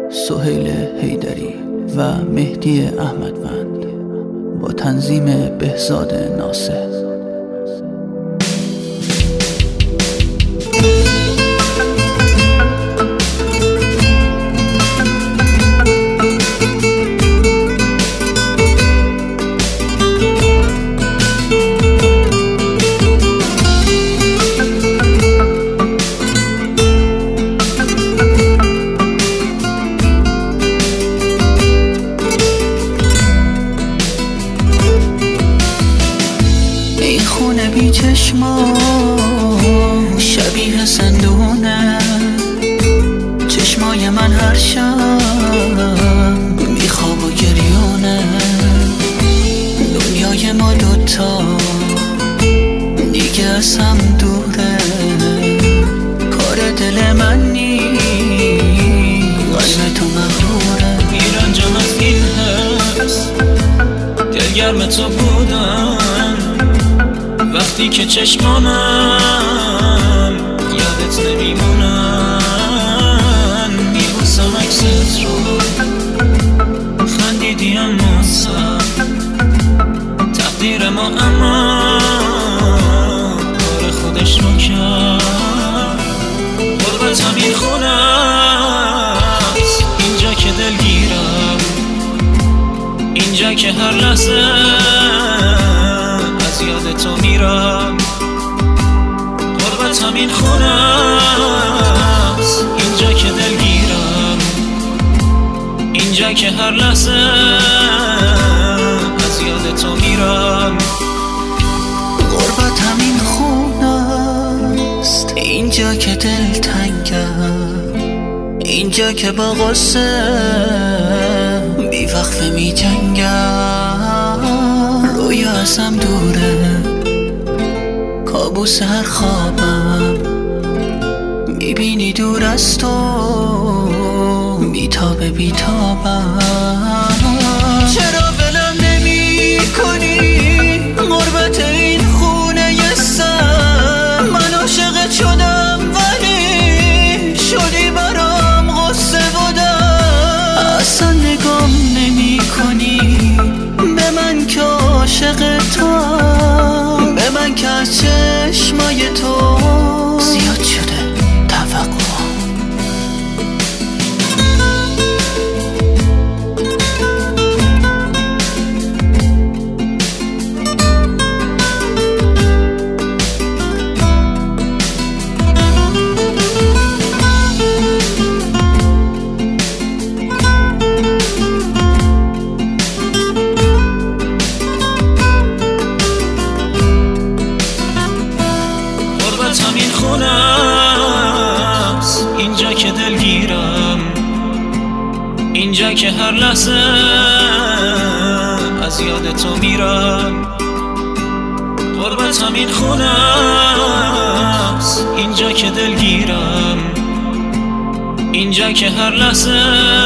سهیل حیدری و مهدی احمدوند با تنظیم بهزاد ناصر. خونه بی چشما شبیه سندونه، چشمای من هر شب میخواب و گریونه. دنیای ما دوتا دیگه از هم دوره، کار دل من نی قلب تو مغروره. میرنجم از این حس دلگرم تو بودم وقتی که چشمانم یادت نمیمونن. میبوسم عکست رو خندیدی اما تقدیر ما اما کار خودش رو کرد. غربت همین خونه است، اینجا که دلگیرم، اینجا که هر لحظه از یاد تو میرم. غربت همین خونه است، اینجا که دلگیرم، اینجا که هر لحظه از یاد تو میرم. غربت همین خونه است، اینجا که دلتنگم، اینجا که با غصه بیوقفه می جنگم. رویا ازم دوره، کابوس هر خوابم میبینی دور از تو بیتابه بیتابم. چرا ولم نمی کنی غربت این خونه یه سر؟ من عاشقت شدم ولی شدی برام غصه بودم. اصلا نگام نمی کنی به من که عاشق تو، به من که از چشمای تو زیاد شده توقع. همین خونه است، اینجا که دلگیرم، اینجا که هر لحظه از یاد تو میرم. غربت همین خونه است، اینجا که دلگیرم، اینجا که هر لحظه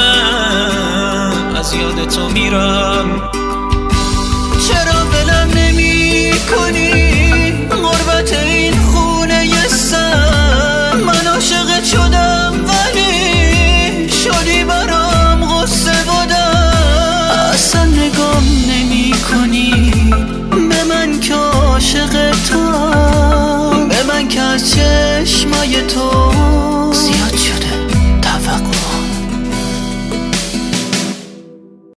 از یاد تو میرم. چرا ولم نمی کنی غربت این خونه یه سر؟ من عاشقت شدم ولی شدی برام غصه بودم. اصلا نگام نمی کنی به من که عاشق تو، به من که از چشمای تو